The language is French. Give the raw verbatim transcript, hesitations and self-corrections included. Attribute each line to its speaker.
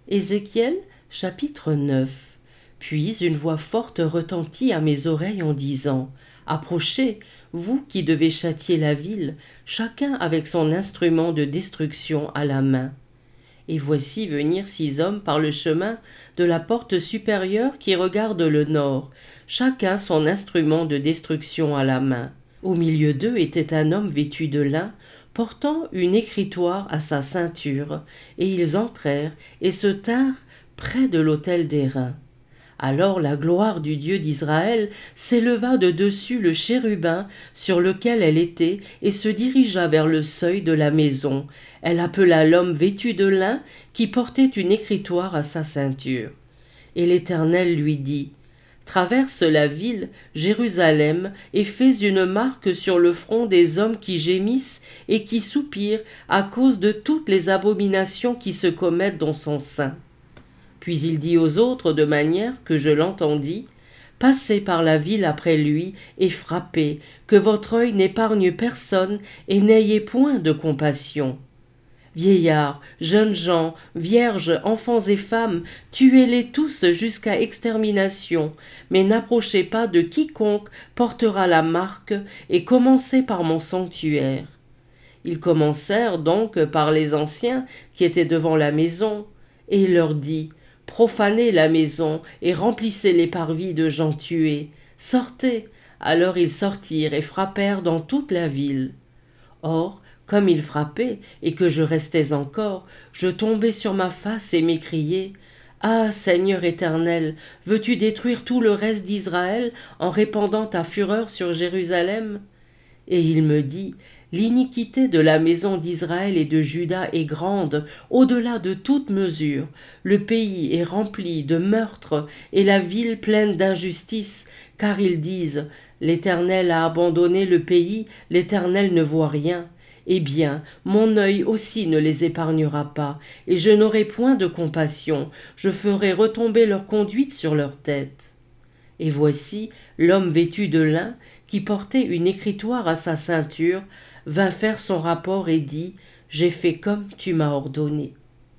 Speaker 1: Ézéchiel, chapitre neuf. Puis une voix forte retentit à mes oreilles en disant : Approchez, vous qui devez châtier la ville, chacun avec son instrument de destruction à la main. Et voici venir six hommes par le chemin de la porte supérieure qui regarde le nord, chacun son instrument de destruction à la main. Au milieu d'eux était un homme vêtu de lin, portant une écritoire à sa ceinture, et ils entrèrent et se tinrent près de l'autel d'airain. Alors la gloire du Dieu d'Israël s'éleva de dessus le chérubin sur lequel elle était et se dirigea vers le seuil de la maison. Elle appela l'homme vêtu de lin qui portait une écritoire à sa ceinture. Et l'Éternel lui dit : Traverse la ville, Jérusalem, et fais une marque sur le front des hommes qui gémissent et qui soupirent à cause de toutes les abominations qui se commettent dans son sein. Puis il dit aux autres de manière que je l'entendis : Passez par la ville après lui et frappez, que votre œil n'épargne personne et n'ayez point de compassion. Vieillards, jeunes gens, vierges, enfants et femmes, tuez-les tous jusqu'à extermination, mais n'approchez pas de quiconque portera la marque, et commencez par mon sanctuaire. Ils commencèrent donc par les anciens qui étaient devant la maison, et il leur dit : Profanez la maison et remplissez les parvis de gens tués. Sortez. Alors ils sortirent et frappèrent dans toute la ville. Or, comme ils frappaient, et que je restais encore, je tombai sur ma face et m'écriai : Ah, Seigneur éternel, veux-tu détruire tout le reste d'Israël en répandant ta fureur sur Jérusalem ? Et il me dit : L'iniquité de la maison d'Israël et de Juda est grande, au-delà de toute mesure. Le pays est rempli de meurtres et la ville pleine d'injustice, car ils disent : L'Éternel a abandonné le pays, l'Éternel ne voit rien. Eh bien, mon œil aussi ne les épargnera pas, et je n'aurai point de compassion, je ferai retomber leur conduite sur leur tête. Et voici l'homme vêtu de lin, qui portait une écritoire à sa ceinture, vint faire son rapport et dit : J'ai fait comme tu m'as ordonné.